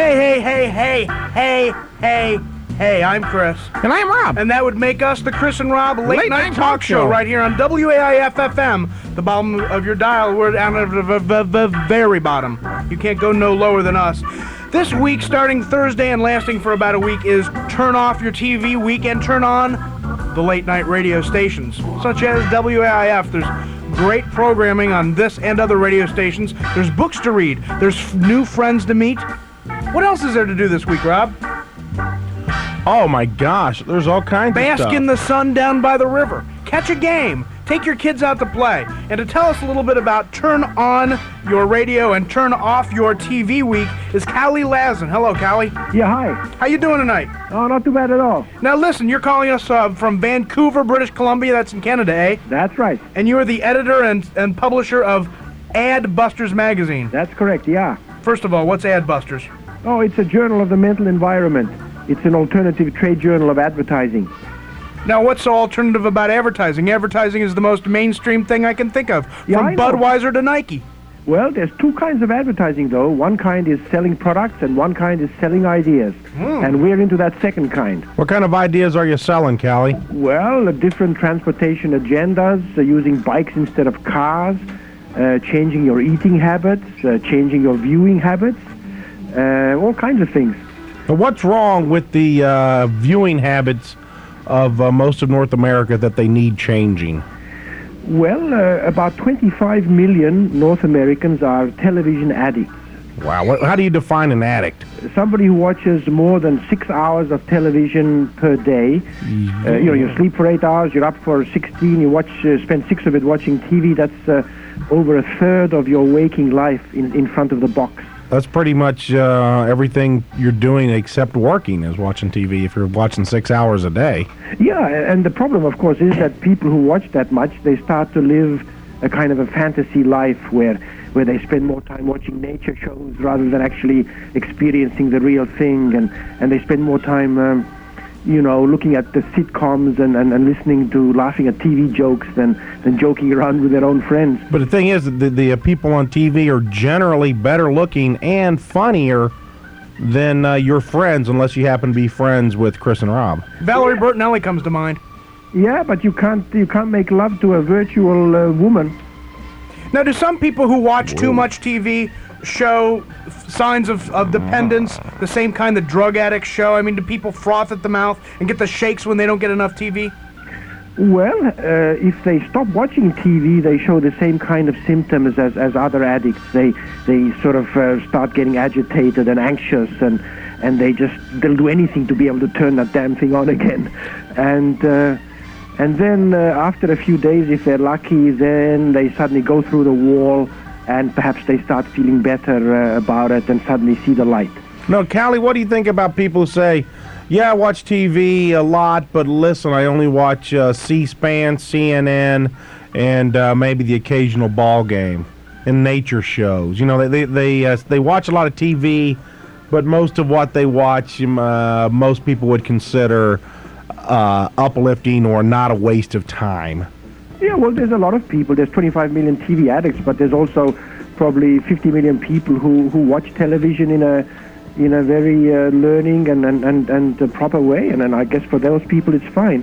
Hey, I'm Chris. And I'm Rob. And that would make us the Chris and Rob Late Night Talk Show right here on WAIF-FM. The bottom of your dial, we're down at the very bottom. You can't go no lower than us. This week, starting Thursday and lasting for about a week, is Turn Off Your TV Week and Turn On the Late Night radio stations, such as WAIF. There's great programming on this and other radio stations. There's books to read. There's new friends to meet. What else is there to do this week, Rob? Oh my gosh, there's all kinds of stuff. Bask in the sun down by the river. Catch a game. Take your kids out to play. And to tell us a little bit about Turn On Your Radio and Turn Off Your TV Week is Callie Lazen. Hello, Callie. Yeah, hi. How you doing tonight? Oh, not too bad at all. Now listen, you're calling us from Vancouver, British Columbia. That's in Canada, eh? That's right. And you are the editor and publisher of Adbusters magazine. That's correct, yeah. First of all, what's Adbusters? Oh, it's a journal of the mental environment. It's an alternative trade journal of advertising. Now, what's so alternative about advertising? Advertising is the most mainstream thing I can think of, from Budweiser to Nike. Well, there's two kinds of advertising, though. One kind is selling products, and one kind is selling ideas. And we're into that second kind. What kind of ideas are you selling, Callie? Well, different transportation agendas, using bikes instead of cars, changing your eating habits, changing your viewing habits, all kinds of things. Now, what's wrong with the viewing habits of most of North America that they need changing? Well, about 25 million North Americans are television addicts. Wow. How do you define an addict? Somebody who watches more than 6 hours of television per day. You sleep for 8 hours, you're up for 16, you spend 6 of it watching TV. That's over a third of your waking life in front of the box. That's pretty much everything you're doing except working is watching TV if you're watching 6 hours a day. Yeah, and the problem, of course, is that people who watch that much, they start to live a kind of a fantasy life where they spend more time watching nature shows rather than actually experiencing the real thing, and they spend more time looking at the sitcoms and listening to laughing at TV jokes than joking around with their own friends. But the thing is, the people on TV are generally better looking and funnier than your friends, unless you happen to be friends with Chris and Rob. Valerie Bertinelli comes to mind. Yeah, but you can't make love to a virtual woman. Now, do some people who watch too much TV show signs of dependence, the same kind that drug addicts show? I mean, do people froth at the mouth and get the shakes when they don't get enough TV? Well, if they stop watching TV, they show the same kind of symptoms as other addicts. They sort of start getting agitated and anxious, and they'll do anything to be able to turn that damn thing on again. And then after a few days, if they're lucky, then they suddenly go through the wall, and perhaps they start feeling better about it and suddenly see the light. No, Callie, what do you think about people who say, yeah, I watch TV a lot, but listen, I only watch C-SPAN, CNN, and maybe the occasional ball game and nature shows. You know, they watch a lot of TV, but most of what they watch, most people would consider uplifting or not a waste of time. Yeah, well, there's a lot of people. There's 25 million TV addicts, but there's also probably 50 million people who watch television in a very learning and proper way, and I guess for those people it's fine.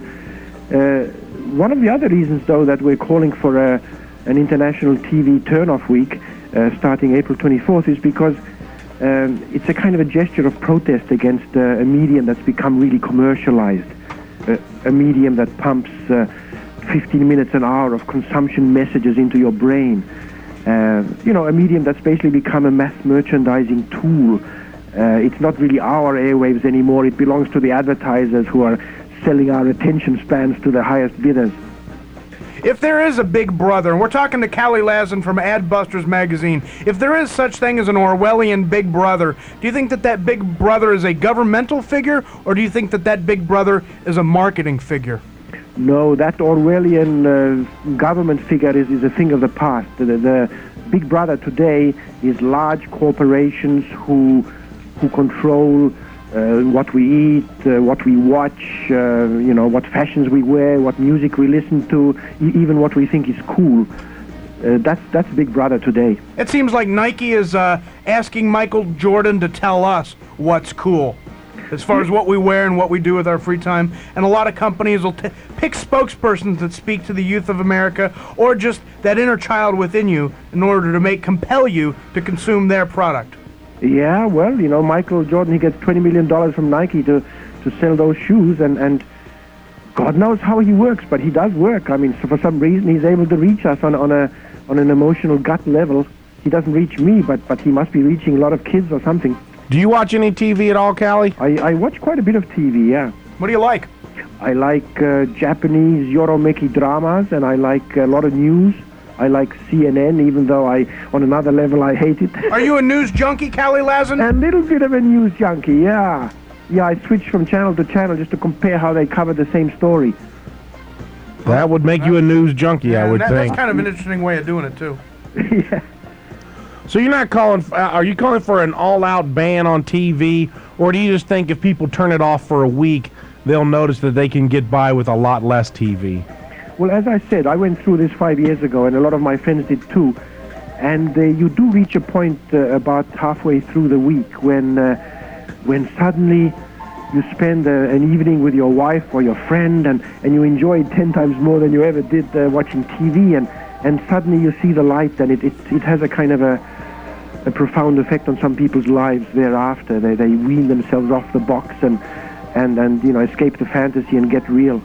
One of the other reasons, though, that we're calling for an International TV Turn-Off Week starting April 24th is because it's a kind of a gesture of protest against a medium that's become really commercialized, a medium that pumps 15 minutes an hour of consumption messages into your brain. A medium that's basically become a mass merchandising tool. It's not really our airwaves anymore. It belongs to the advertisers who are selling our attention spans to the highest bidders. If there is a big brother, and we're talking to Callie Lazen from Adbusters magazine, if there is such thing as an Orwellian big brother, do you think that big brother is a governmental figure, or do you think that big brother is a marketing figure? No, that Orwellian government figure is a thing of the past. The big brother today is large corporations who control what we eat, what we watch, what fashions we wear, what music we listen to, even what we think is cool. That's Big Brother today. It seems like Nike is asking Michael Jordan to tell us what's cool as far as what we wear and what we do with our free time. And a lot of companies will pick spokespersons that speak to the youth of America or just that inner child within you in order to compel you to consume their product. Yeah, well, Michael Jordan, he gets $20 million from Nike to sell those shoes, and God knows how he works, but he does work. I mean, so for some reason, he's able to reach us on an emotional gut level. He doesn't reach me, but he must be reaching a lot of kids or something. Do you watch any TV at all, Callie? I watch quite a bit of TV, yeah. What do you like? I like Japanese Yoromeki dramas, and I like a lot of news. I like CNN, even though on another level, I hate it. Are you a news junkie, Callie Lazen? A little bit of a news junkie, yeah. Yeah, I switch from channel to channel just to compare how they cover the same story. That would make you a news junkie, I would think. That's kind of an interesting way of doing it, too. Yeah. So you're not calling, are you calling for an all-out ban on TV, or do you just think if people turn it off for a week, they'll notice that they can get by with a lot less TV? Well, as I said, I went through this 5 years ago, and a lot of my friends did too. And you do reach a point about halfway through the week when suddenly you spend an evening with your wife or your friend, and you enjoy it 10 times more than you ever did watching TV, and suddenly you see the light, and it has a kind of a profound effect on some people's lives thereafter. They wean themselves off the box and escape the fantasy and get real.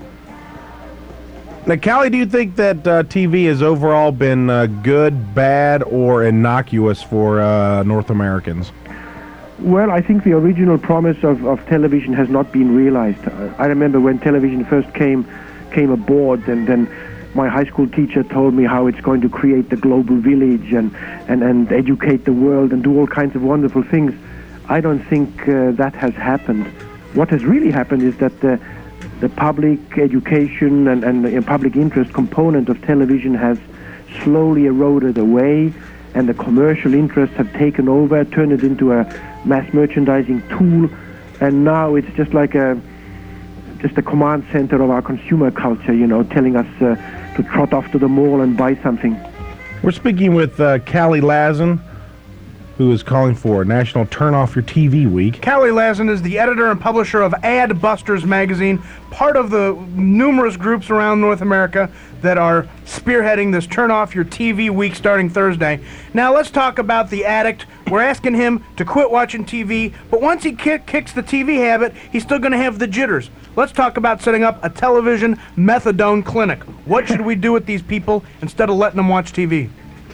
Now, Callie, do you think that TV has overall been good, bad, or innocuous for North Americans? Well, I think the original promise of television has not been realized. I remember when television first came aboard, and then my high school teacher told me how it's going to create the global village and educate the world and do all kinds of wonderful things. I don't think that has happened. What has really happened is that the public education and the public interest component of television has slowly eroded away, and the commercial interests have taken over, turned it into a mass merchandising tool, and now it's just like just a command center of our consumer culture, telling us to trot off to the mall and buy something. We're speaking with Callie Lazen, who is calling for National Turn Off Your TV Week. Callie Lazen is the editor and publisher of Adbusters magazine, part of the numerous groups around North America that are spearheading this Turn Off Your TV Week starting Thursday. Now let's talk about the addict. We're asking him to quit watching TV, but once he kicks the TV habit, he's still going to have the jitters. Let's talk about setting up a television methadone clinic. What should we do with these people instead of letting them watch TV?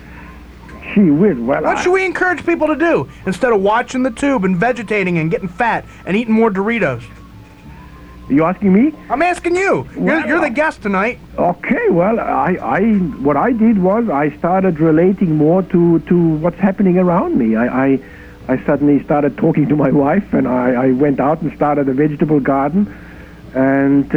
Gee whiz, well, what should we encourage people to do instead of watching the tube and vegetating and getting fat and eating more Doritos? You asking me? I'm asking you. You're the guest tonight. Okay, well, what I did was I started relating more to what's happening around me. I suddenly started talking to my wife, and I went out and started a vegetable garden, and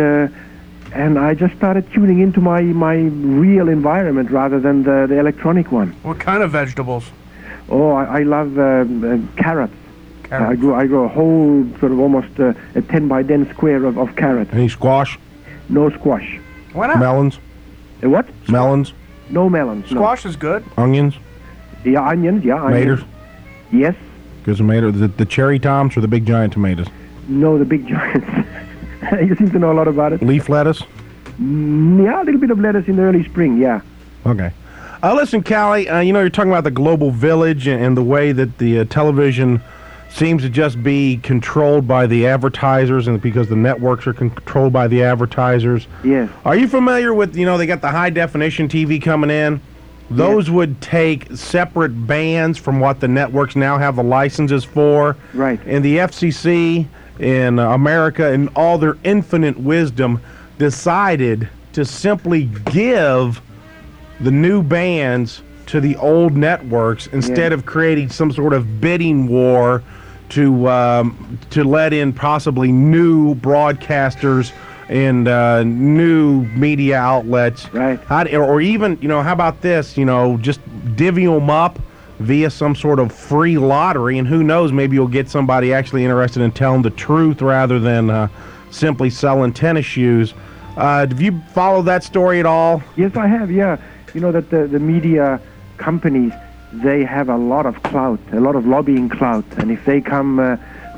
I just started tuning into my real environment rather than the electronic one. What kind of vegetables? Oh, I love carrots. I grow a whole sort of almost a 10 by 10 square of carrots. Any squash? No squash. Why not? Melons? What? Melons? No melons. Squash is good. Onions? Yeah, onions, yeah. Onions. Tomatoes? Yes. Because the cherry toms or the big giant tomatoes? No, the big giants. You seem to know a lot about it. Leaf lettuce? Yeah, a little bit of lettuce in the early spring, yeah. Okay. Listen, Callie, you're talking about the global village and the way that the television seems to just be controlled by the advertisers, and because the networks are controlled by the advertisers. Yes. Are you familiar with, they got the high-definition TV coming in? Those would take separate bands from what the networks now have the licenses for. Right. And the FCC in America, in all their infinite wisdom, decided to simply give the new bands to the old networks instead of creating some sort of bidding war to let in possibly new broadcasters and new media outlets. Right. Or even, how about this? Just divvy them up via some sort of free lottery, and who knows, maybe you'll get somebody actually interested in telling the truth rather than simply selling tennis shoes. Have you followed that story at all? Yes, I have, yeah. That the media companies, they have a lot of clout, a lot of lobbying clout, and if they come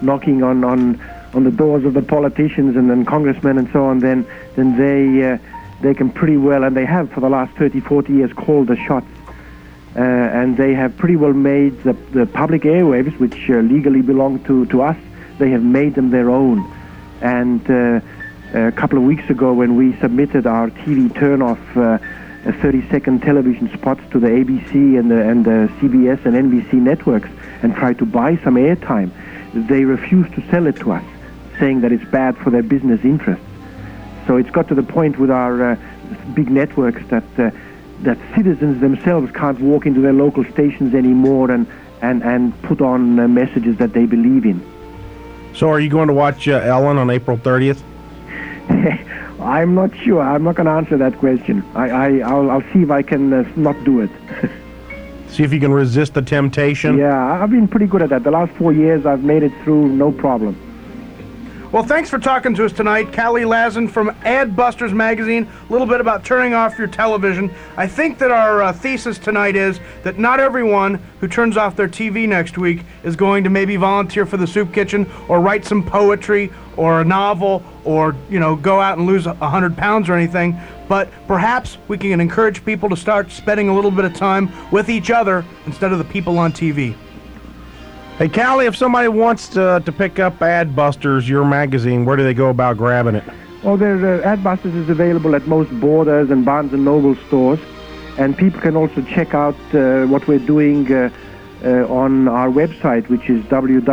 knocking on the doors of the politicians and then congressmen and so on, then they can pretty well, and they have for the last 30, 40 years, called the shots. And they have pretty well made the public airwaves, which legally belong to us, they have made them their own. And a couple of weeks ago, when we submitted our TV turn-off 30-second television spots to the ABC and the CBS and NBC networks and tried to buy some airtime, they refused to sell it to us, saying that it's bad for their business interests. So it's got to the point with our big networks that citizens themselves can't walk into their local stations anymore and put on messages that they believe in. So are you going to watch Ellen on April 30th? I'm not sure. I'm not going to answer that question. I'll see if I can not do it. See if you can resist the temptation? Yeah, I've been pretty good at that. The last 4 years, I've made it through no problem. Well, thanks for talking to us tonight, Callie Lazen from Adbusters Magazine. A little bit about turning off your television. I think that our thesis tonight is that not everyone who turns off their TV next week is going to maybe volunteer for the soup kitchen or write some poetry or a novel or, go out and lose 100 pounds or anything. But perhaps we can encourage people to start spending a little bit of time with each other instead of the people on TV. Hey, Callie, if somebody wants to pick up Adbusters, your magazine, where do they go about grabbing it? Well, Adbusters is available at most Borders and Barnes & Noble stores. And people can also check out what we're doing on our website, which is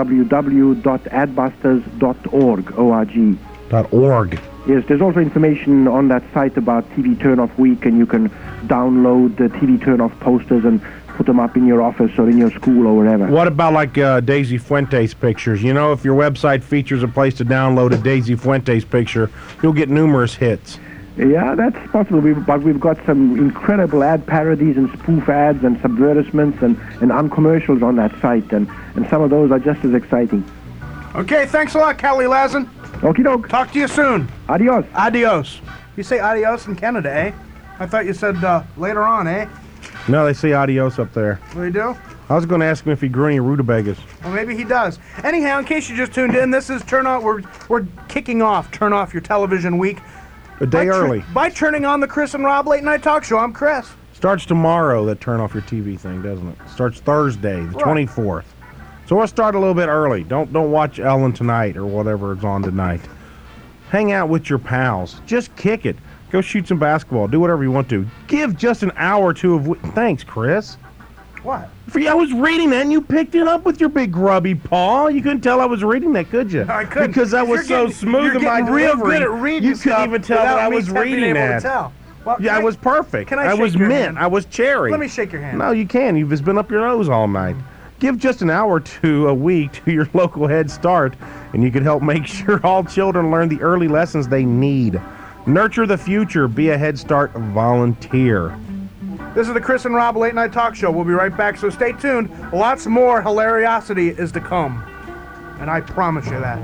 www.adbusters.org, O-R-G. .org. Yes, there's also information on that site about TV Turn-Off Week, and you can download the TV Turn-Off posters and put them up in your office or in your school or wherever. What about like Daisy Fuentes pictures? If your website features a place to download a Daisy Fuentes picture, you'll get numerous hits. Yeah, that's possible. But we've got some incredible ad parodies and spoof ads and subvertisements and uncommercials on that site, and some of those are just as exciting. Okay, thanks a lot, Callie Lazen. Okie doke. Talk to you soon. Adios. Adios. You say adios in Canada, eh? I thought you said later on, eh? No, they say adios up there. They do? I was going to ask him if he grew any rutabagas. Well, maybe he does. Anyhow, in case you just tuned in, this is we're kicking off Turn Off Your Television Week. A day early. By turning on the Chris and Rob Late Night Talk Show. I'm Chris. Starts tomorrow, that turn off your TV thing, doesn't it? Starts Thursday, the 24th. So we'll start a little bit early. Don't watch Ellen tonight or whatever is on tonight. Hang out with your pals. Just kick it. Go shoot some basketball. Do whatever you want to. Give just an hour or two of... Thanks, Chris. What? I was reading that and you picked it up with your big grubby paw. You couldn't tell I was reading that, could you? No, I couldn't. Because I was so smooth in my delivery. You're getting real good at reading. You couldn't even tell that I was reading that. Well, yeah, I was perfect. Can I was shake your mint. hand? I was cherry. Let me shake your hand. No, you can. You've just been up your nose all night. Give just an hour or two a week to your local Head Start, and you can help make sure all children learn the early lessons they need. Nurture the future. Be a Head Start volunteer. This is the Chris and Rob Late Night Talk Show. We'll be right back, so stay tuned. Lots more hilariosity is to come, and I promise you that.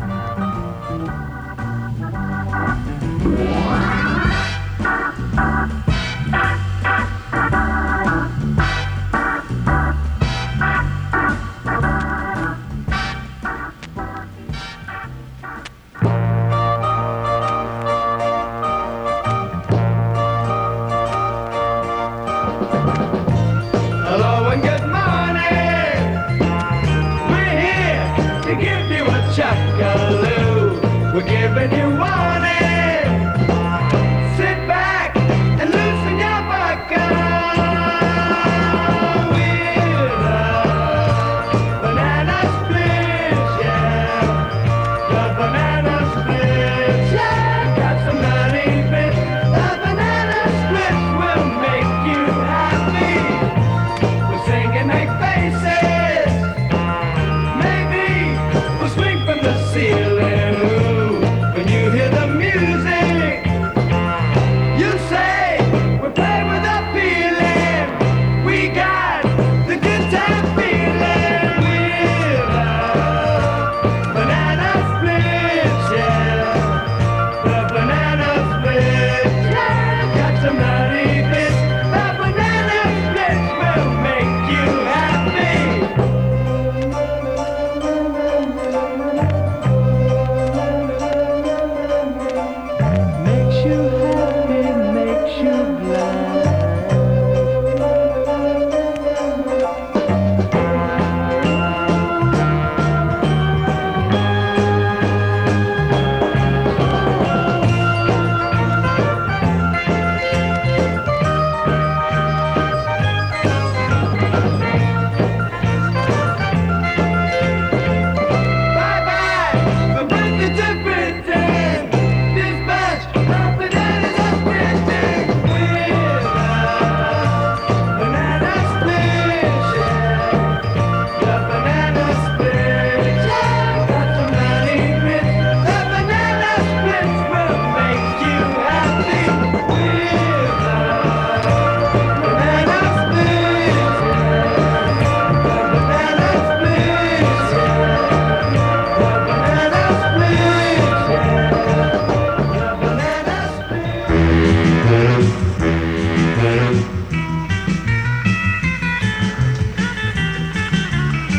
Hello and good morning. We're here to give you a chuckle.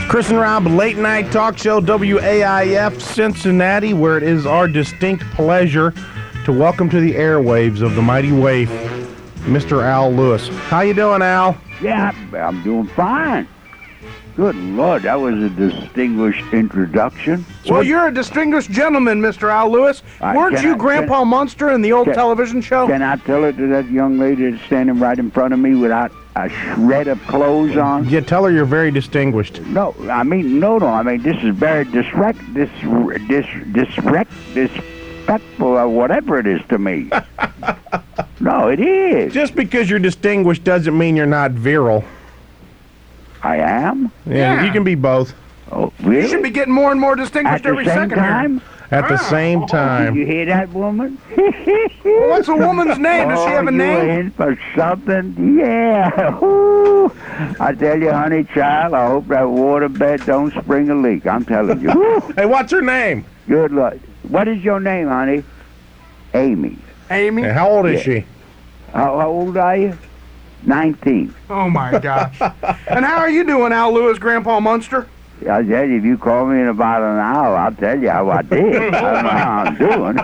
Chris and Rob, late night talk show, WAIF Cincinnati, where it is our distinct pleasure to welcome to the airwaves of the mighty waif, Mr. Al Lewis. How you doing, Al? Yeah, I'm doing fine. Good Lord, that was a distinguished introduction. Well, you're a distinguished gentleman, Mr. Al Lewis. Weren't you Grandpa Munster in the old television show? Can I tell it to that young lady that's standing right in front of me without a shred of clothes on? Yeah, tell her you're very distinguished. No. I mean, this is very disrespectful or whatever it is to me. No, it is. Just because you're distinguished doesn't mean you're not virile. I am? Yeah, you can be both. Oh, really? You should be getting more and more distinguished every second time? At the same time. Did you hear that, woman? Well, what's a woman's name? Does she have a name? In for something? Yeah. Ooh. I tell you, honey child, I hope that waterbed don't spring a leak. I'm telling you. Hey, what's her name? Good luck. What is your name, honey? Amy. Amy? Hey, how old is she? How old are you? 19. Oh, my gosh. And how are you doing, Al Lewis, Grandpa Munster? I tell you, if you call me in about an hour, I'll tell you how I did. I don't know how I'm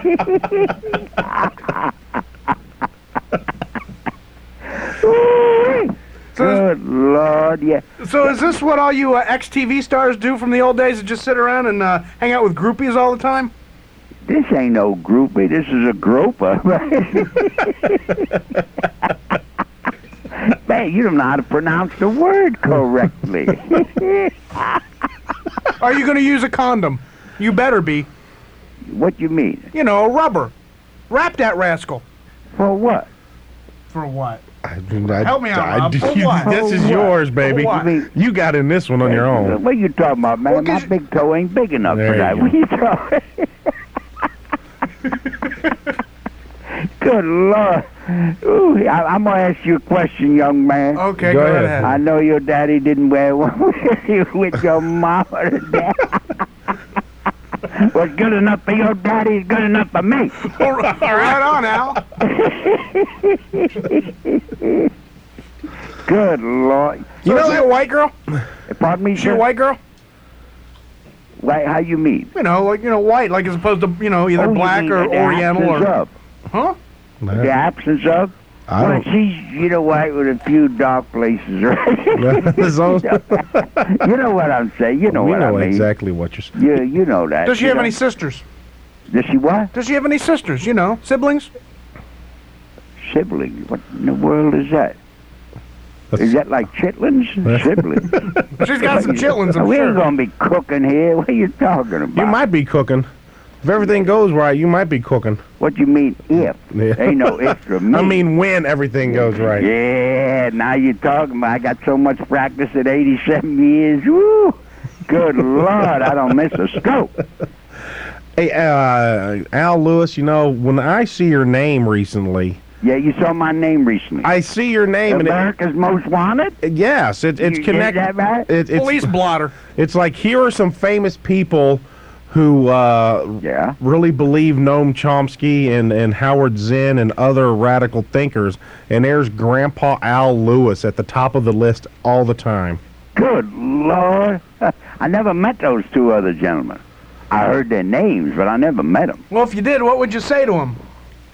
doing. Good Lord, yeah. So is this what all you ex-TV stars do from the old days, is just sit around and hang out with groupies all the time? This ain't no groupie. This is a groper. Man, you don't know how to pronounce the word correctly. Are you going to use a condom? You better be. What you mean? You know, a rubber. Wrap that rascal. For what? For what? Help me out, Rob. For what? This is yours, baby. For what? You got in this one on your own. What are you talking about, man? Well, My big toe ain't big enough There for that. you What are you talking? Good Lord. Ooh, I'm going to ask you a question, young man. Okay, Go go ahead. ahead. I know your daddy didn't wear one with your mama or dad. What's good enough for your daddy is good enough for me. Right on, Al. Good Lord. You know that white girl? Pardon me, Is she a sir? white girl? Why, how you mean? You know, like, white, like as opposed to, either Oh, black you mean or the oriental absence or... of. Huh? The absence of? I Well, don't- she's, white with a few dark places, right? As long as- You know what I'm saying. You know we what know I mean. exactly what you're saying. You know that. Does she you have know. any sisters? Does she what? Does she have any sisters, siblings? Siblings. What in the world is that? Is that like chitlins? Siblings. She's got some chitlins, I'm We ain't sure. gonna be cooking here. What are you talking about? You might be cooking. If everything goes right, you might be cooking. What you mean if? Yeah. Ain't no if for me. I mean, when everything goes right. Yeah, now you're talking about I got so much practice at 87 years. Woo! Good Lord, I don't miss a scope. Hey, Al Lewis, when I see your name recently, Yeah, you saw my name recently. I see your name, America's Most Wanted? and yes, it's You connected. hear that right? It's Police blotter. It's like here are some famous people who Yeah. really believe Noam Chomsky and Howard Zinn and other radical thinkers, and there's Grandpa Al Lewis at the top of the list all the time. Good Lord. I never met those two other gentlemen. I heard their names, but I never met them. Well, if you did, what would you say to him?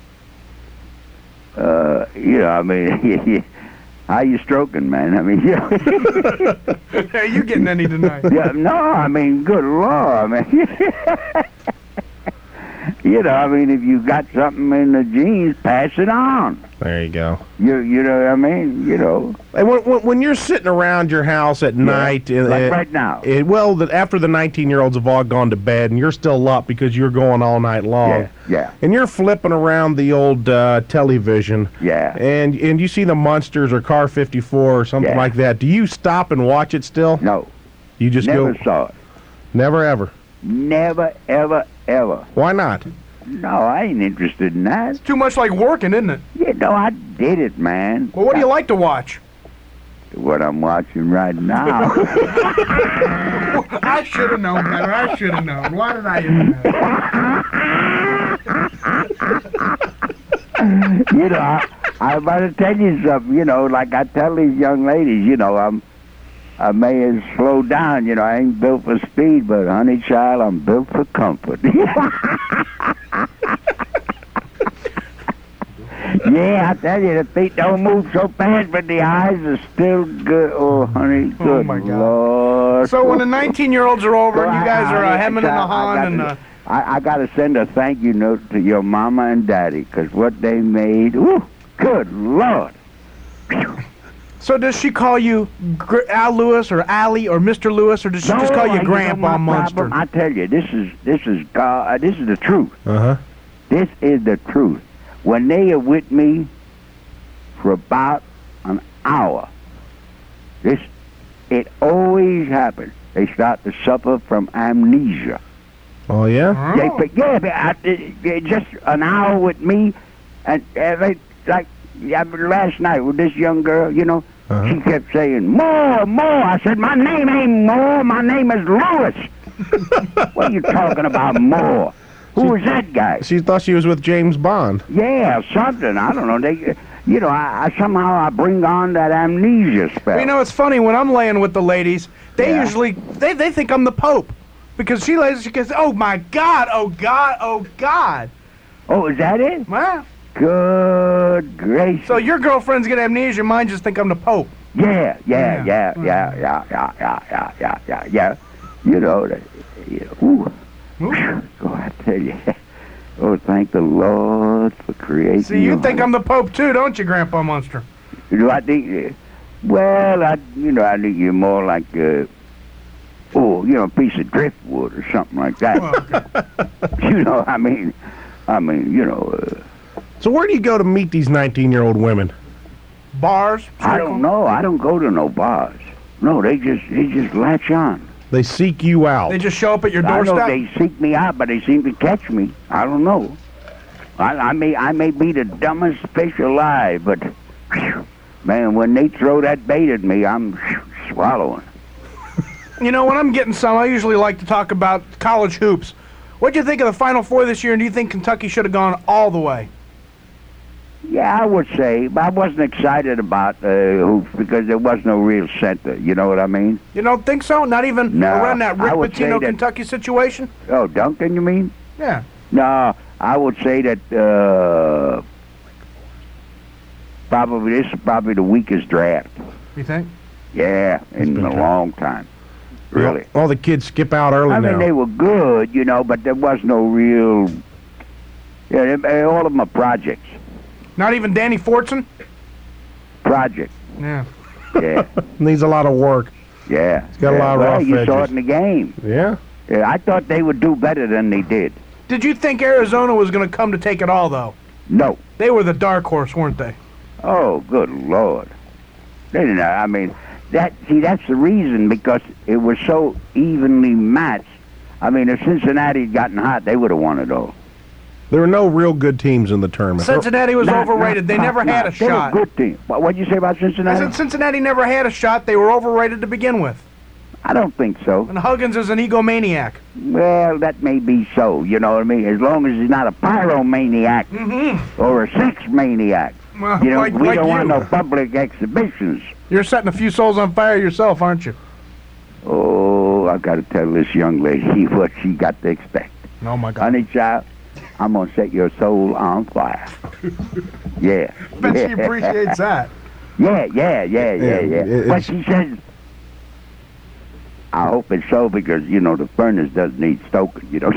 I mean, how you stroking, man? I mean, Are you getting any tonight? yeah, no, I mean, good Lord, man. I mean, if you got something in the genes, pass it on. There you go. You know what I mean? And when you're sitting around your house at night, like right now. After the 19-year-olds have all gone to bed, and you're still up because you're going all night long. Yeah. And you're flipping around the old television. Yeah. And you see the Munsters or Car 54 or something Yeah. like that. Do you stop and watch it still? No, You just never go. saw it. Never ever. Never, ever, ever. Why not? No, I ain't interested in that. Too much like working, isn't it? I did it, man. Well, what do you like to watch? What I'm watching right now. I should have known better. I should have known. Why did I even know? I'm about to tell you something, like I tell these young ladies, I may have slowed down. You know, I ain't built for speed, but honey child, I'm built for comfort. Yeah, I tell you, the feet don't move so fast, but the eyes are still good. Oh, honey, good my God. Lord. So when the 19-year-olds are over and you guys are hemming and hawing and... I got to send a thank you note to your mama and daddy, because what they made, ooh, good Lord. So does she call you Al Lewis or Allie or Mr. Lewis, or does she just call you Grandpa Munster? I tell you, this is God. This is the truth. This is the truth. When they are with me for about an hour, it always happens. They start to suffer from amnesia. Oh, yeah? They forget just an hour with me, and last night with this young girl, you know, she kept saying, more. I said, my name ain't Moore, my name is Lewis. What are you talking about, Moore? Who was that guy? She thought she was with James Bond. Yeah, something. I don't know. I somehow bring on that amnesia spell. You know, it's funny, when I'm laying with the ladies, they usually, they think I'm the Pope. Because she goes, oh my God, oh God, oh God. Oh, is that it? Well. Good gracious. So your girlfriends get amnesia, mine just think I'm the Pope. Yeah. You know, ooh. Oh, I tell you. Oh, thank the Lord for creating. See, you think I'm the Pope too, don't you, Grandpa Munster? Do I think? Well, I think you're more like, a piece of driftwood or something like that. Oh, okay. You know, I mean, you know. So where do you go to meet these 19-year-old women? Bars? I don't know. I don't go to no bars. No, they just latch on. They seek you out. They just show up at your I doorstep? know they seek me out, but they seem to catch me. I don't know. I may be the dumbest fish alive, but man, when they throw that bait at me, I'm swallowing. You know, when I'm getting some, I usually like to talk about college hoops. What'd you think of the Final Four this year, and do you think Kentucky should have gone all the way? Yeah, I would say, but I wasn't excited about hoops because there was no real center. You know what I mean? You don't think so? Not even around that Rick Pitino Kentucky situation? Oh, Duncan, you mean? Yeah. No, I would say that this is probably the weakest draft. You think? Yeah, in a long time. Really. All the kids skip out early now. I mean, they were good, you know, but there was no real... Yeah, all of them are projects. Not even Danny Fortson? Project. Yeah. Yeah. Needs a lot of work. Yeah. He's got a lot of rough you saw edges. it in the game. Yeah? Yeah, I thought they would do better than they did. Did you think Arizona was going to come to take it all, though? No. They were the dark horse, weren't they? Oh, good Lord. They didn't, I mean, that's the reason, because it was so evenly matched. I mean, if Cincinnati had gotten hot, they would have won it all. There were no real good teams in the tournament. Cincinnati was overrated. They never had a shot. They were a good team. What did you say about Cincinnati? I said Cincinnati never had a shot. They were overrated to begin with. I don't think so. And Huggins is an egomaniac. Well, that may be so, you know what I mean? As long as he's not a pyromaniac or a sex maniac. Well, You know, like we don't you. want no public exhibitions. You're setting a few souls on fire yourself, aren't you? Oh, I've got to tell this young lady what she got to expect. Oh, my God. Honey child, I'm going to set your soul on fire. Yeah. Bet she appreciates that. Yeah. But she says, I hope it's so, because, you know, the furnace does need stoking, you know.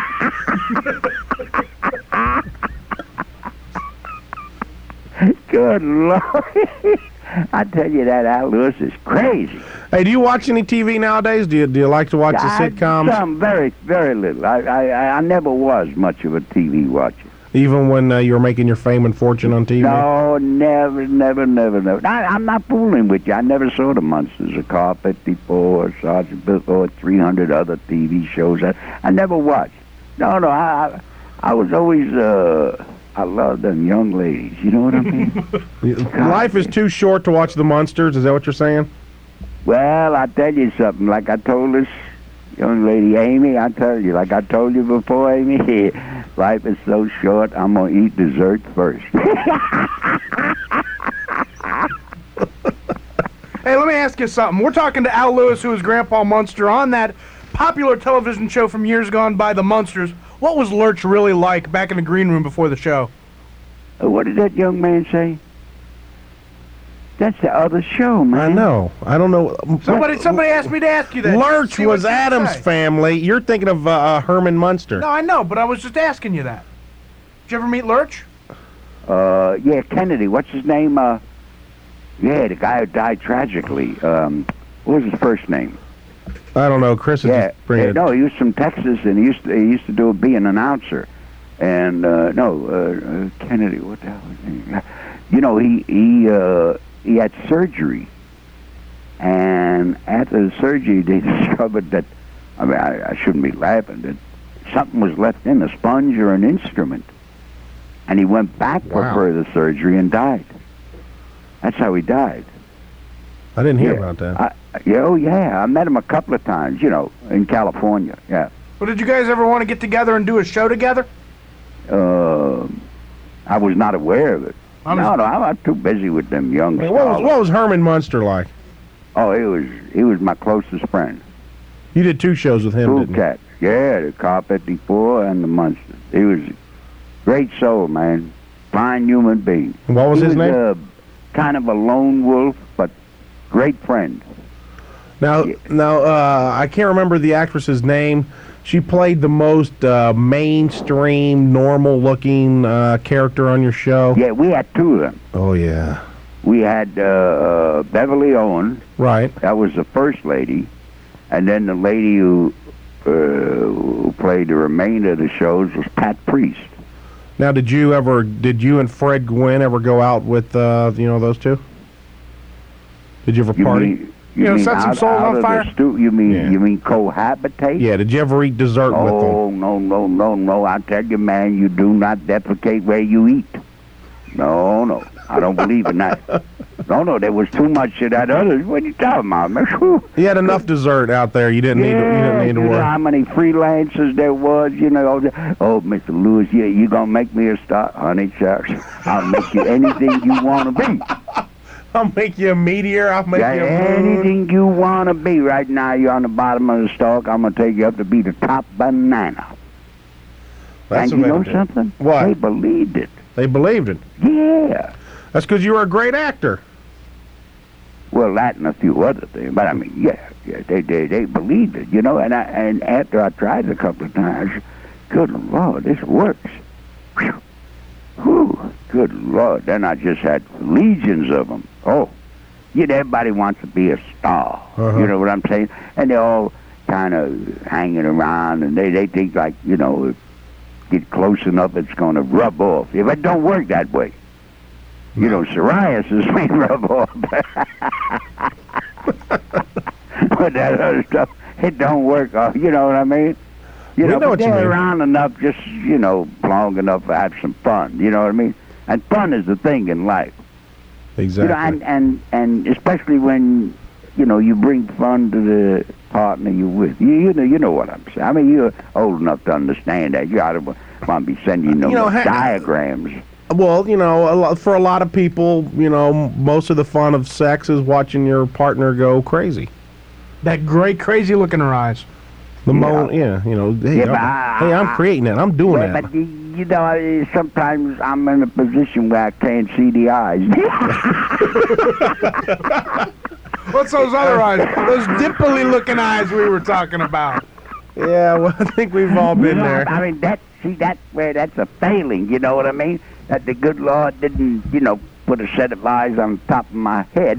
Good Lord. I tell you, that Al Lewis is crazy. Hey, do you watch any TV nowadays? Do you like to watch the sitcoms? Some, very, very little. I never was much of a TV watcher. Even when you were making your fame and fortune on TV? No, never. I'm not fooling with you. I never saw the Munsters, or Car 54, or Sergeant Bill, or 300 other TV shows. I never watched. No, I was always... I love them young ladies. You know what I mean? Life is too short to watch the Munsters. Is that what you're saying? Well, I tell you something. Like I told this young lady, Amy, I tell you, like I told you before, Amy, life is so short, I'm going to eat dessert first. Hey, let me ask you something. We're talking to Al Lewis, who was Grandpa Munster, on that popular television show from years gone by, The Munsters. What was Lurch really like back in the green room before the show? What did that young man say? That's the other show, man. I know. I don't know. Somebody asked me to ask you that. Lurch See what was you Adam's say. family. You're thinking of Herman Munster. No, I know, but I was just asking you that. Did you ever meet Lurch? Yeah, Kennedy. What's his name? Yeah, the guy who died tragically. What was his first name? I don't know. Chris is just bringing it. No, he was from Texas, and he used to be an announcer. And Kennedy. What the hell was his name? You know, he had surgery, and after the surgery, they discovered that. I mean, I shouldn't be laughing. That something was left in a sponge or an instrument, and he went back for further surgery and died. That's how he died. I didn't hear about that. I met him a couple of times, you know, in California. Yeah. Well, did you guys ever want to get together and do a show together? I was not aware of it. I'm too busy with them young stars. What was Herman Munster like? Oh, he was my closest friend. You did 2 shows with him, Two didn't you? cats. Yeah, the Car 54 and the Munsters. He was a great soul, man. Fine human being. And what was his name? Kind of a lone wolf, but great friend. Now, I can't remember the actress's name. She played the most mainstream, normal-looking character on your show. Yeah, we had 2 of them. Oh, yeah. We had Beverly Owen. Right. That was the first lady. And then the lady who played the remainder of the shows was Pat Priest. Now, did you and Fred Gwynn ever go out with, those 2? Did you ever party? You mean set some souls on fire? You mean cohabitate? Yeah, did you ever eat dessert with them? Oh, no. I tell you, man, you do not defecate where you eat. No. I don't believe in that. No, there was too much of that other. What are you talking about, man? You had enough dessert out there. You didn't need to you know work. how many freelancers there was, you know. Oh, Mr. Lewis, you going to make me a star? Honey, shucks, I'll make you anything you want to be. I'll make you a meteor. I'll make you a moon. Anything you want to be. Right now, you're on the bottom of the stalk. I'm going to take you up to be the top banana. That's and you know something? What? They believed it. They believed it? Yeah. That's because you were a great actor. Well, that and a few other things. But, I mean, yeah, they believed it, you know. And after I tried it a couple of times, good Lord, this works. Whew, good Lord. Then I just had legions of them. Oh, everybody wants to be a star. Uh-huh. You know what I'm saying? And they're all kind of hanging around, and they think, like, you know, if get close enough, it's going to rub off. If it don't work that way. You know, psoriasis may rub off. But that other stuff, it don't work off. You know what I mean? You know, but they're around enough, just, you know, long enough to have some fun. You know what I mean? And fun is the thing in life. Exactly. You know, and especially when, you know, you bring fun to the partner you're with. You know what I'm saying. I mean, you're old enough to understand that. You ought to want to be sending diagrams. Well, you know, for a lot of people, you know, most of the fun of sex is watching your partner go crazy. That great, crazy-looking her eyes. You know, hey, I'm creating that. I'm doing that. But, you know, sometimes I'm in a position where I can't see the eyes. What's those other eyes? Those dimply-looking eyes we were talking about. Yeah, well, I think we've all been there. I mean, that's a failing, you know what I mean? That the good Lord didn't, you know, put a set of eyes on top of my head.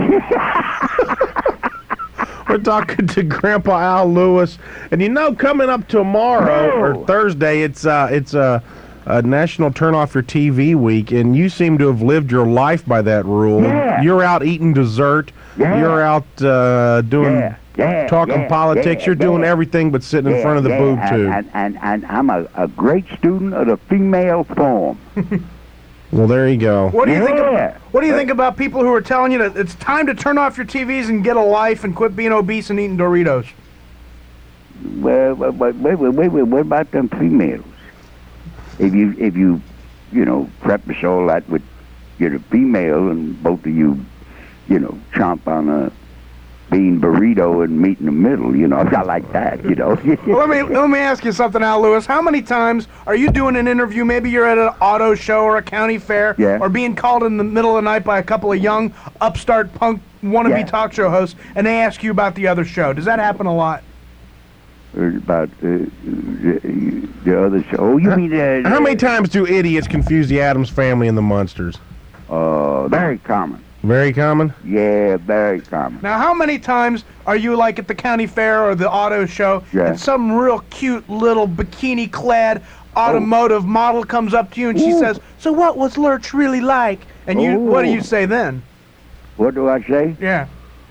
We're talking to Grandpa Al Lewis, and you know, coming up tomorrow or Thursday, it's a National Turn Off Your TV Week, and you seem to have lived your life by that rule. Yeah. You're out eating dessert. Yeah. You're out talking politics. You're doing everything but sitting in front of the boob tube. And I'm a great student of the female form. Well, there you go. What do you think about people who are telling you that it's time to turn off your TVs and get a life and quit being obese and eating Doritos? Well, what about them females? If you preface all that with you're a female and both of you, you know, chomp on a bean burrito and meat in the middle, you know. I like that, you know. Well, let me ask you something, Al Lewis. How many times are you doing an interview? Maybe you're at an auto show or a county fair, Yeah. or being called in the middle of the night by a couple of young upstart punk wannabe Yeah. talk show hosts, and they ask you about the other show. Does that happen a lot? About the other show. Oh, you mean How many times do idiots confuse the Addams Family and the Munsters? Very common. Very common. Yeah, very common. Now, how many times are you like at the county fair or the auto show, Yeah. and some real cute little bikini-clad automotive model comes up to you and she Ooh. says, "So what was Lurch really like?" And you, what do you say then? What do I say? Yeah.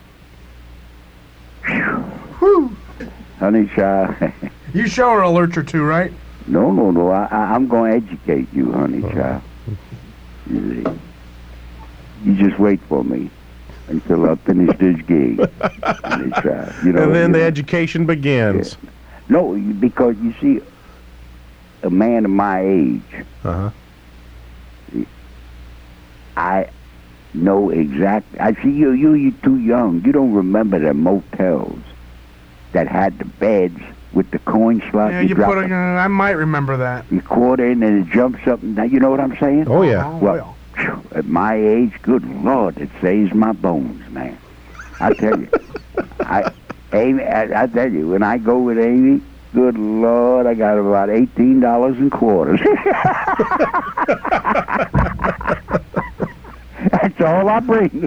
Honey child. You show her a Lurch or two, right? No. I'm going to educate you, honey child. You see. You just wait for me until I finish this gig. Honey child. You know, And then the you know. education begins. No, because you see, a man of my age, Uh-huh. I know exactly. I see you're too young. You don't remember the motels that had the beds with the coin slot. Yeah, you drop put a, I might remember that. your quarter in and it jumps up and down. You know what I'm saying? Oh, yeah. Well, at my age, good Lord, it saves my bones, man. I tell you. Amy, I tell you, when I go with Amy, good Lord, I got about $18 in quarters. That's all I bring.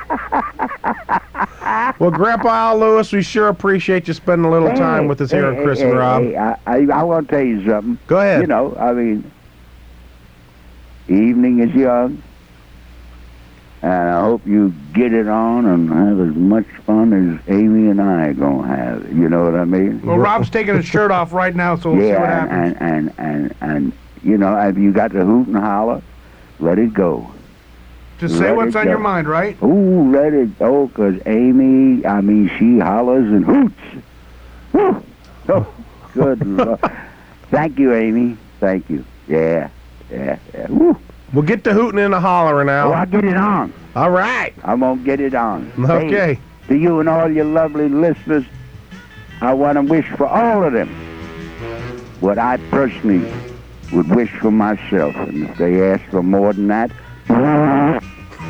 Well, Grandpa Al Lewis, we sure appreciate you spending a little time with us here at Chris and Rob. I want to tell you something. Go ahead. You know, I mean, evening is young, and I hope you get it on and have as much fun as Amy and I are going to have. You know what I mean? Well, Rob's taking his shirt off right now, so we'll see what Yeah, happens. and you know, if you got to hoot and holler, let it go. Just say let what's it on go. your mind, right? Ooh, let it go, 'cause Amy, I mean, she hollers and hoots. Woo! Oh, good Lord. Thank you, Amy. Thank you. Yeah. Woo! We'll get to hooting and the hollering, Oh, Al. I'll get it on. All right. I'm going to get it on. Okay. Hey, to you and all your lovely listeners, I want to wish for all of them what I personally would wish for myself. And if they ask for more than that, Right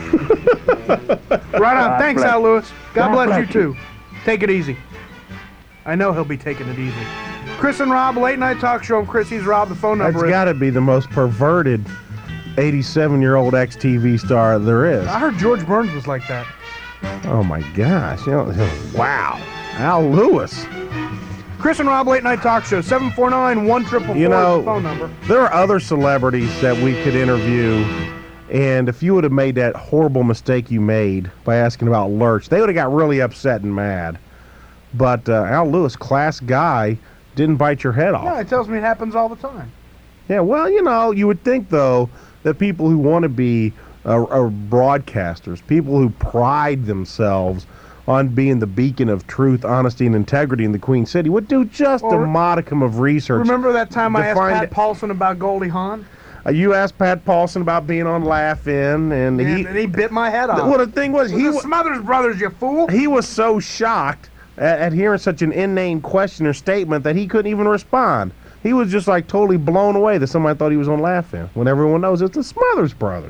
on. Thanks, bless Al Lewis. God God bless you, bless too. Take it easy. I know he'll be taking it easy. Chris and Rob, late night talk show. I'm Chris. He's Rob. The phone That's number is... got to be the most perverted 87-year-old ex-TV star there is. I heard George Burns was like that. Oh, my gosh. You know, wow. Al Lewis. Chris and Rob, late night talk show. 749-1444 You know, is the phone number. there are other celebrities that we could interview, and if you would have made that horrible mistake you made by asking about Lurch, they would have got really upset and mad. But Al Lewis, class guy, didn't bite your head off. Yeah, it tells me it happens all the time. Yeah, well, you know, you would think, though, that people who want to be broadcasters, people who pride themselves on being the beacon of truth, honesty, and integrity in the Queen City would do just a modicum of research. Remember that time I asked find Pat it- Paulson about Goldie Hawn? You asked Pat Paulson about being on Laugh-In, and And he bit my head off. well, the thing was, It was the Smothers Brothers, you fool. he was so shocked at hearing such an inane question or statement that he couldn't even respond. He was just like totally blown away that somebody thought he was on Laugh-In, when everyone knows it's the Smothers Brothers.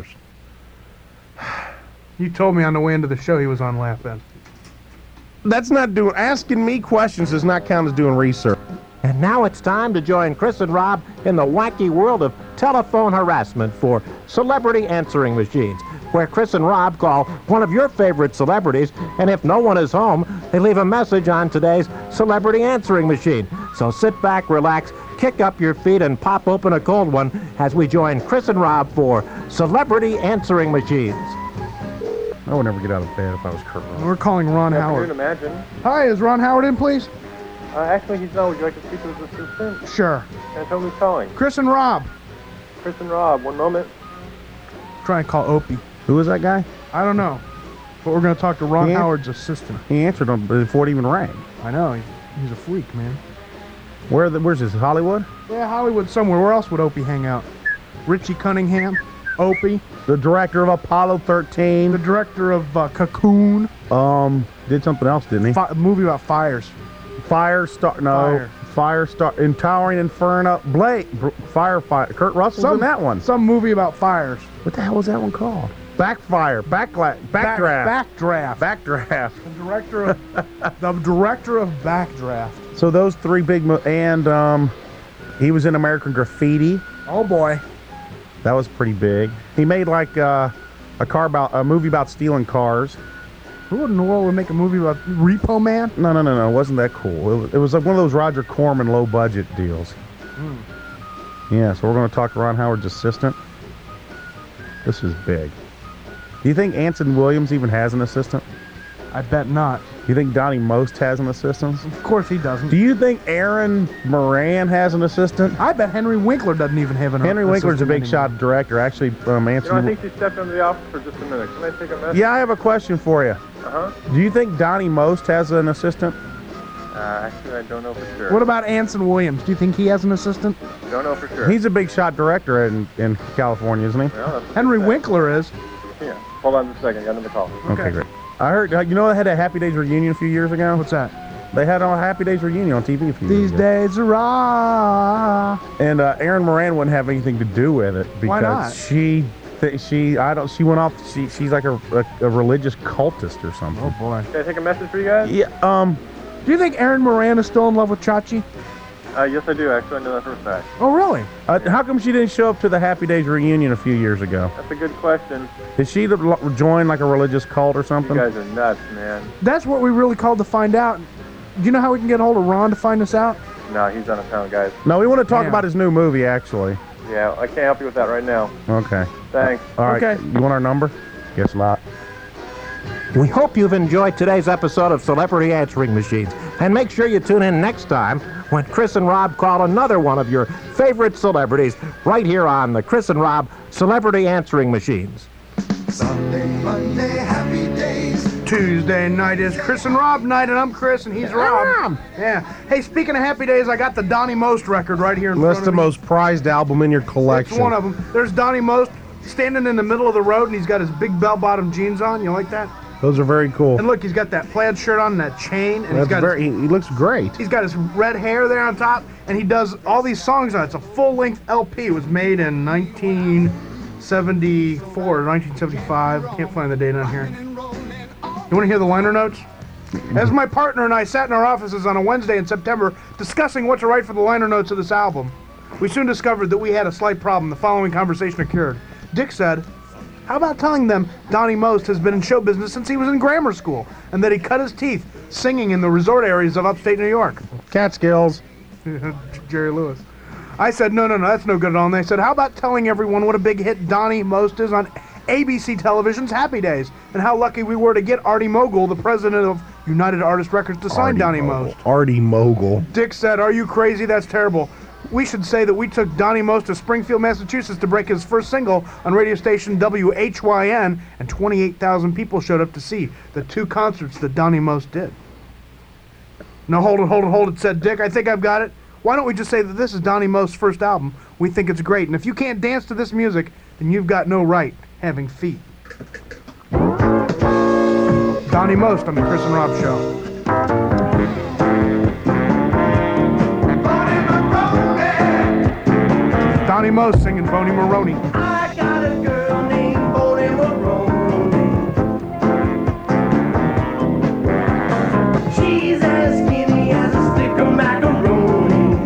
You told me on the way into the show he was on Laugh-In. That's not doing, asking me questions does not count as doing research. And now it's time to join Chris and Rob in the wacky world of telephone harassment for celebrity answering machines, where Chris and Rob call one of your favorite celebrities, and if no one is home, they leave a message on today's celebrity answering machine. So sit back, relax, kick up your feet, and pop open a cold one as we join Chris and Rob for celebrity answering machines. I would never get out of bed if I was Kurt Russell. We're calling Ron Howard. Imagine. Hi, is Ron Howard in, please? Actually, he's not. Would you like to speak to his assistant? Sure. Can I tell him who's calling? Chris and Rob. Chris and Rob, one moment. Try and call Opie. Who is that guy? I don't know. But we're going to talk to Ron Yeah. Howard's assistant. He answered on before it even rang. I know. He's a freak, man. Where's this, Hollywood? Yeah, Hollywood somewhere. Where else would Opie hang out? Richie Cunningham, Opie, The director of Apollo 13. the director of Cocoon. did something else, didn't he? A movie about fires. Firestar in Towering Inferno. Firefighter. Kurt Russell's in that one. Some movie about fires. What the hell was that one called? Backdraft. Backdraft. Backdraft. The director of Backdraft. So those three big and he was in American Graffiti. Oh boy. That was pretty big. He made like a movie about stealing cars. Who in the world would make a movie about Repo Man? No. It wasn't that cool. It was like one of those Roger Corman low budget deals. Yeah, so we're going to talk to Ron Howard's assistant. This is big. Do you think Anson Williams even has an assistant? I bet not. Do you think Donnie Most has an assistant? Of course he doesn't. Do you think Aaron Moran has an assistant? I bet Henry Winkler doesn't even have an assistant. Henry Winkler's a big shot director. Actually, Anson. I think she stepped into the office for just a minute. Can I take a message? Yeah, I have a question for you. Uh-huh. Do you think Donnie Most has an assistant? Actually, I don't know for sure. What about Anson Williams? Do you think he has an assistant? Don't know for sure. He's a big shot director in California, isn't he? Well, Henry Winkler is. Yeah. Hold on just a second. I got another call. Okay, great. I heard, they had a Happy Days reunion a few years ago? What's that? They had a Happy Days reunion on TV a few years These ago. days are raw. And Aaron Moran wouldn't have anything to do with it because Why not? she went off. She's like a religious cultist or something. Oh boy. Can I take a message for you guys? Yeah. Do you think Aaron Moran is still in love with Chachi? Yes, I do. Actually, I know that for a fact. Oh really? How come she didn't show up to the Happy Days reunion a few years ago? That's a good question. Did she join like a religious cult or You something? guys are nuts, man. That's what we really called to find out. Do you know how we can get a hold of Ron to find us out? No, he's out of town, guys. No, we want to talk Damn. about his new movie, actually. Yeah, I can't help you with that right now. Okay. Thanks. All right. Okay. You want our number? Guess not. We hope you've enjoyed today's episode of Celebrity Answering Machines. And make sure you tune in next time when Chris and Rob call another one of your favorite celebrities right here on the Chris and Rob Celebrity Answering Machines. Sunday, Monday, happy days. Tuesday night is Chris and Rob night, and I'm Chris and he's Rob. Yeah. Hey, speaking of happy days, I got the Donnie Most record right here in That's front the of me. most prized album in your collection. It's one of them. There's Donnie Most standing in the middle of the road, and he's got his big bell-bottom jeans on. You like that? Those are very cool. And look, he's got that plaid shirt on and that chain, and He looks great. he's got his red hair there on top, and he does all these songs on it. It's a full-length LP. It was made in 1974 or 1975. Can't find the date on here. You want to hear the liner notes? As my partner and I sat in our offices on a Wednesday in September discussing what to write for the liner notes of this album, we soon discovered that we had a slight problem. The following conversation occurred. Dick said, "How about telling them Donnie Most has been in show business since he was in grammar school, and that he cut his teeth singing in the resort areas of upstate New York?" Catskills. Jerry Lewis. I said, no, that's no good at all. And they said, how about telling everyone what a big hit Donnie Most is on ABC Television's Happy Days, and how lucky we were to get Artie Mogul, the president of United Artist Records, to sign Donnie Most. Artie Mogul. Dick said, are you crazy? That's terrible. We should say that we took Donnie Most to Springfield, Massachusetts to break his first single on radio station WHYN, and 28,000 people showed up to see the two concerts that Donnie Most did. No, hold it, said Dick. I think I've got it. Why don't we just say that this is Donnie Most's first album? We think it's great, and if you can't dance to this music, then you've got no right having feet. Donnie Most on the Chris and Rob Show. Donnie Most singing Boney Maroney. I got a girl named Bonnie Maroney. She's as skinny as a stick of macaroni.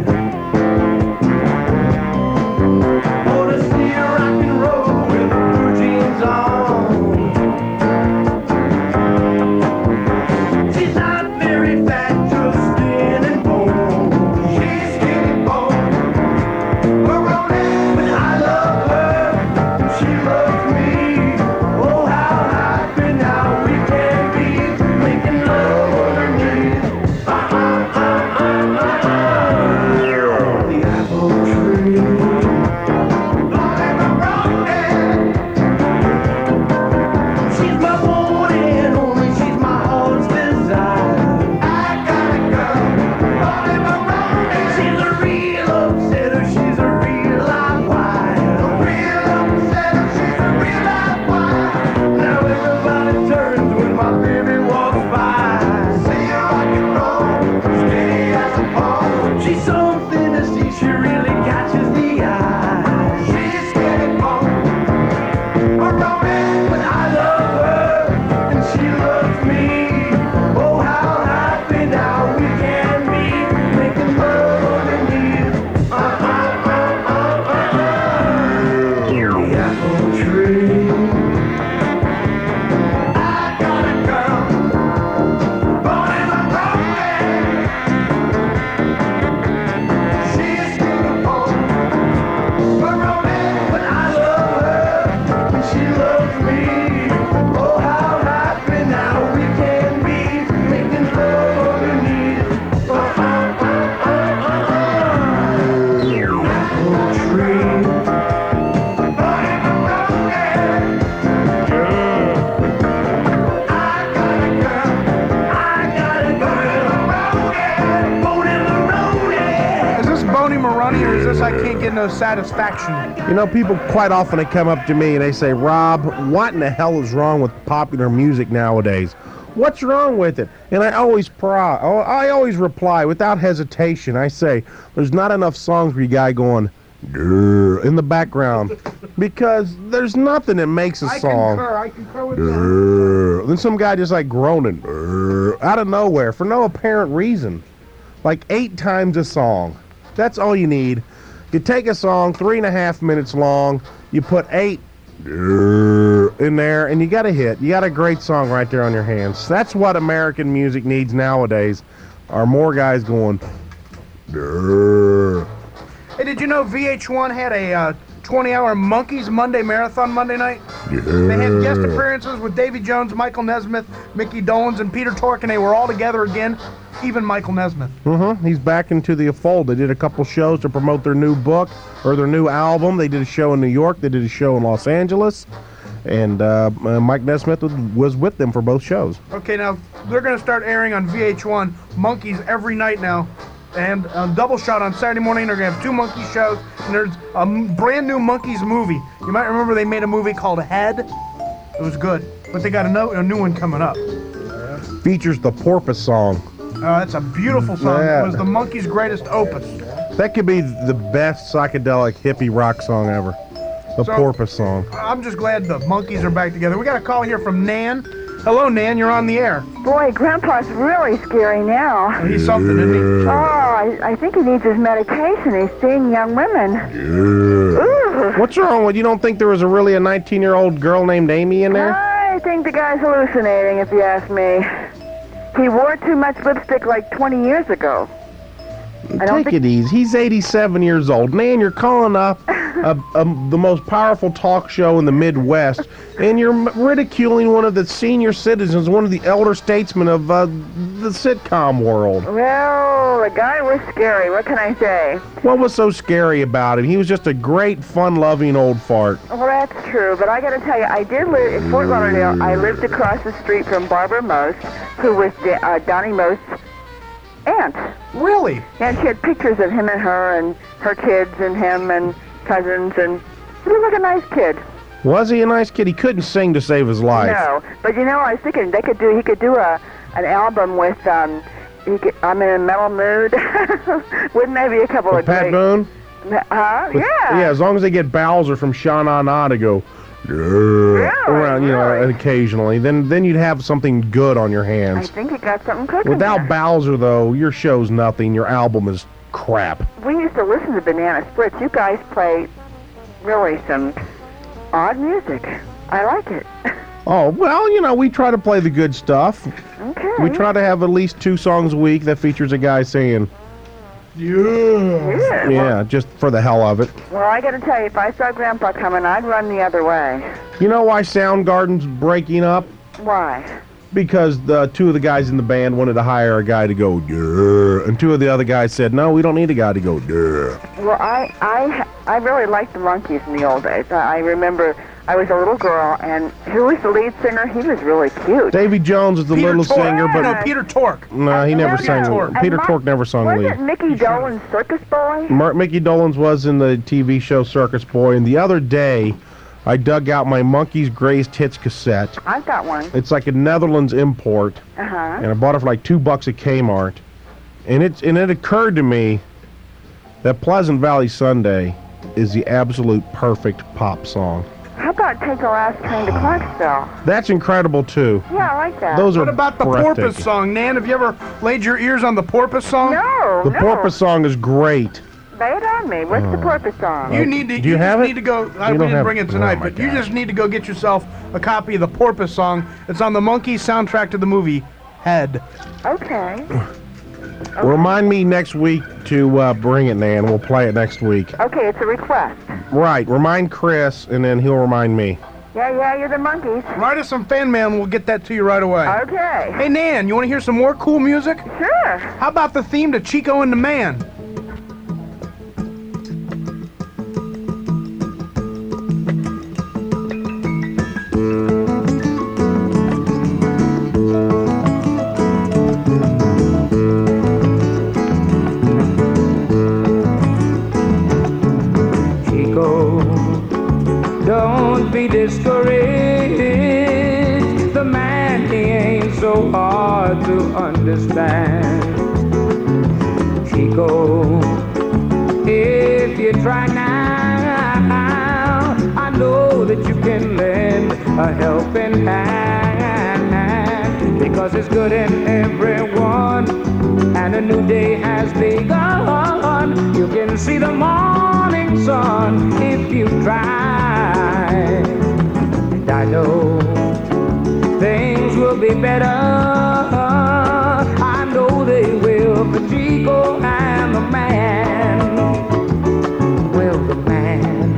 Oh, to see her rock and roll with her blue jeans on. She's not very fat, just skin and bone. She's skinny bone. Maroney, but I love her. She loves me. Oh, how happy now we can be making love underneath. I can't get no satisfaction. You know, people quite often they come up to me and they say, Rob, what in the hell is wrong with popular music nowadays? What's wrong with it? And I always reply without hesitation. I say, there's not enough songs for you guy going "Grr" in the background because there's nothing that makes a song. I concur with that. "Grr." Then some guy just like groaning "Grr," out of nowhere for no apparent reason. Like 8 times a song. That's all you need. You take a song 3.5 minutes long, you put 8 in there, and you got a hit. You got a great song right there on your hands. That's what American music needs nowadays, are more guys going Hey, did you know VH1 had a 20-hour Monkeys Monday Marathon Monday night? They had guest appearances with Davy Jones, Michael Nesmith, Mickey Dolenz, and Peter Tork, and they were all together again, even Michael Nesmith. He's back into the fold. They did a couple shows to promote their new book, or their new album. They did a show in New York. They did a show in Los Angeles. And Mike Nesmith was with them for both shows. Okay, now, they're going to start airing on VH1 Monkeys every night now. And Double Shot on Saturday morning. They're going to have 2 Monkeys shows. And there's a brand new Monkeys movie. You might remember they made a movie called Head. It was good. But they got a new one coming up. Features the Porpoise song. That's a beautiful song. Yeah. It was the Monkeys' greatest opus. That could be the best psychedelic hippie rock song ever. The Porpoise song. I'm just glad the Monkeys are back together. We got a call here from Nan. Hello, Nan. You're on the air. Boy, Grandpa's really scary now. He's something, isn't he? Oh, I think he needs his medication. He's seeing young women. Ooh. What's wrong with you? Don't think there was really a 19-year-old girl named Amy in there? I think the guy's hallucinating, if you ask me. He wore too much lipstick like 20 years ago. Take it easy. He's 87 years old. Nan, you're calling up the most powerful talk show in the Midwest, and you're ridiculing one of the senior citizens, one of the elder statesmen of the sitcom world. Well, the guy was scary. What can I say? What was so scary about him? He was just a great, fun-loving old fart. Well, that's true, but I got to tell you, I did live in Fort Lauderdale. I lived across the street from Barbara Most, who was Donnie Most's aunt. Really? And she had pictures of him and her kids and him and cousins, and he looked like a nice kid. Was he a nice kid? He couldn't sing to save his life. No, but you know, I was thinking he could do an album with I'm in a metal mood. Wouldn't that be a couple of Pat great? Boone? Yeah. Yeah, as long as they get Bowser from Sha Na Na to go around, and occasionally, then you'd have something good on your I hands. think you got something cooking. Without there. Bowser, though, your show's nothing. Your album is crap. We used to listen to Banana Splits. You guys play really some odd music. I like it. Oh, well, we try to play the good stuff. Okay. We try to have at least 2 songs a week that features a guy saying, yeah, just for the hell of it. Well, I got to tell you, if I saw Grandpa coming, I'd run the other way. You know why Soundgarden's breaking up? Why? Because 2 of the guys in the band wanted to hire a guy to go, and 2 of the other guys said, no, we don't need a guy to go, Well, I really liked the Monkees in the old days. I remember I was a little girl, and who was the lead singer? He was really cute. Davy Jones is the little singer, but No, Peter Tork. no, he never sang. Peter Tork never sung lead. Wasn't Mickey Dolenz Circus Boy? Mickey Dolenz was in the TV show Circus Boy, and the other day, I dug out my Monkees Greatest Hits cassette. I've got one. It's like a Netherlands import, Uh-huh. and I bought it for like $2 at Kmart. And it occurred to me that Pleasant Valley Sunday is the absolute perfect pop song. How about Take the Last Train to Clarksville? That's incredible too. Yeah, I like that. Those are What about the breathtaking. Porpoise song, Nan? Have you ever laid your ears on the Porpoise song? No, The no. Porpoise song is great. Lay it on me. What's the Porpoise song? You need to. Do you just have it? need to go. You We don't didn't have bring it. it tonight, Oh, my but you God. just need to go get yourself a copy of the Porpoise song. It's on the Monkees soundtrack to the movie Head. Okay. Remind me next week to bring it, Nan. We'll play it next week. Okay, it's a request. Right. Remind Chris, and then he'll remind me. Yeah, you're the Monkees. Write us some fan mail and we'll get that to you right away. Okay. Hey, Nan, you want to hear some more cool music? Sure. How about the theme to Chico and the Man? Chico. If you try now, I know that you can lend a helping hand, because it's good in everyone, and a new day has begun. You can see the morning sun if you try, and I know things will be better. I know they will for Chico and the man. Well, the man,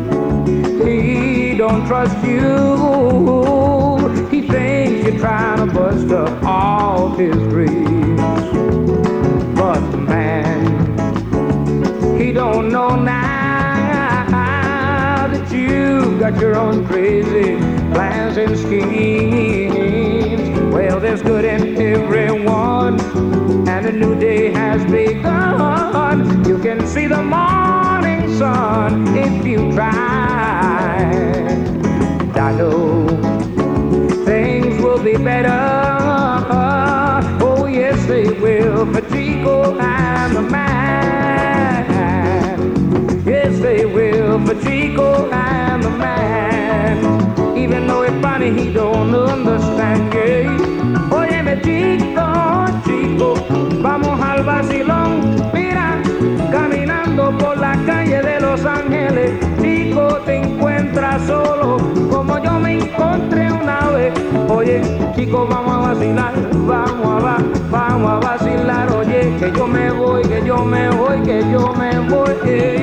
he don't trust you. He thinks you're trying to bust up all his dreams. But the man, he don't know now that you've got your own crazy plans and schemes. Well, there's good in everyone, and a new day has begun. You can see the morning sun if you try. And I know things will be better. Oh, yes, they will for Chico and the man. Yes, they will for Chico and the man. Even though it's funny, he don't understand, yeah. Óyeme, Chico, Chico, vamos al vacilón. Mira, caminando por la calle de Los Ángeles, Chico, te encuentras solo, como yo me encontré una vez. Oye, Chico, vamos a vacilar, vamos a vacilar. Oye, que yo me voy, que yo me voy, que yo me voy.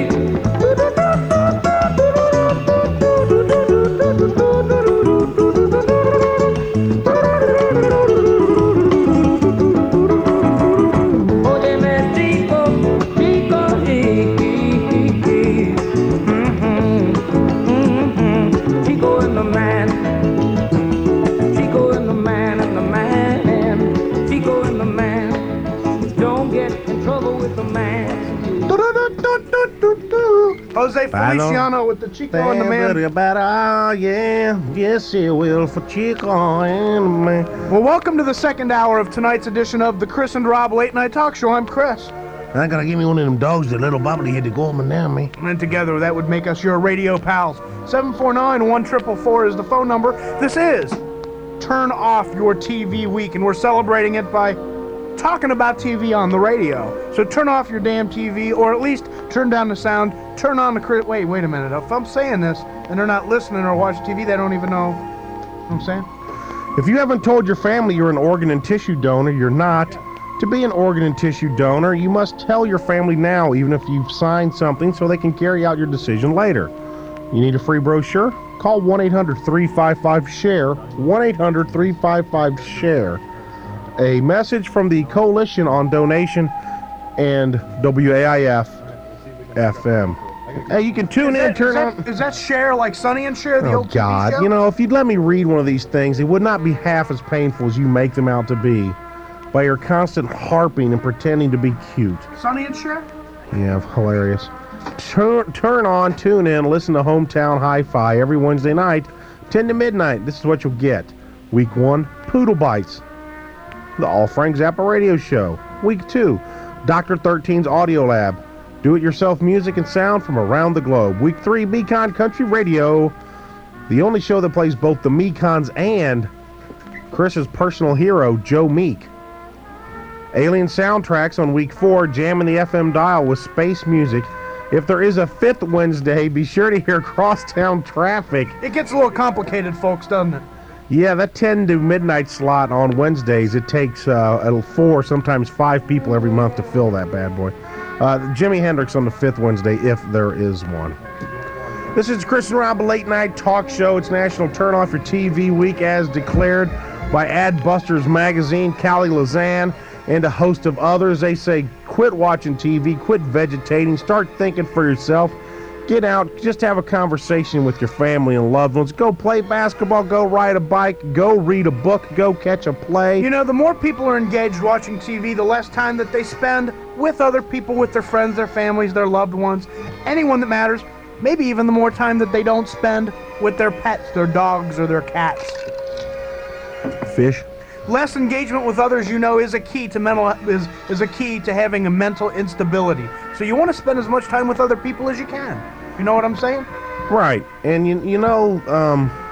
Jose Feliciano with the Chico and the Man. Oh, yeah. Yes, it will for Chico and the Man. Well, welcome to the second hour of tonight's edition of the Chris and Rob Late Night Talk Show. I'm Chris. I gotta give me one of them dogs, the little bobbly head to go up and down me. And together that would make us your radio pals. 749-1444 is the phone number. This is Turn Off Your TV Week, and we're celebrating it by talking about TV on the radio. So turn off your damn TV, or at least turn down the sound, turn on the... Wait a minute. If I'm saying this and they're not listening or watching TV, they don't even know what I'm saying. If you haven't told your family you're an organ and tissue donor, you're not. To be an organ and tissue donor, you must tell your family now, even if you've signed something, so they can carry out your decision later. You need a free brochure? Call 1-800-355-SHARE, 1-800-355-SHARE. A message from the Coalition on Donation and WAIF FM. Hey, you can tune in, turn on... Is that Cher, like Sonny and Cher, the old TV God, show? you know, if you'd let me read one of these things, it would not be half as painful as you make them out to be by your constant harping and pretending to be cute. Sonny and Cher? Yeah, hilarious. Turn on, tune in, listen to Hometown Hi-Fi every Wednesday night, 10 to midnight. This is what you'll get. Week 1, Poodle Bites. The All Frank Zappa Radio Show. Week 2, Dr. 13's Audio Lab. Do-it-yourself music and sound from around the globe. Week 3, Mekon Country Radio. The only show that plays both the Mekons and Chris's personal hero, Joe Meek. Alien Soundtracks on Week 4, jamming the FM dial with space music. If there is a 5th Wednesday, be sure to hear Crosstown Traffic. It gets a little complicated, folks, doesn't it? Yeah, that 10 to midnight slot on Wednesdays, it takes 4, sometimes 5 people every month to fill that bad boy. Jimi Hendrix on the 5th Wednesday, if there is one. This is Chris and Rob, a late night talk show. It's National Turn Off Your TV Week, as declared by Adbusters Magazine, Callie Lazan, and a host of others. They say, quit watching TV, quit vegetating, start thinking for yourself. Get out, just have a conversation with your family and loved ones. Go play basketball, go ride a bike, go read a book, go catch a play. You know, the more people are engaged watching TV, the less time that they spend with other people, with their friends, their families, their loved ones, anyone that matters. Maybe even the more time that they don't spend with their pets, their dogs, or their cats. Fish. less engagement with others, is a key to is a key to having a mental instability. So you want to spend as much time with other people as you can. You know what I'm saying? Right. And you know,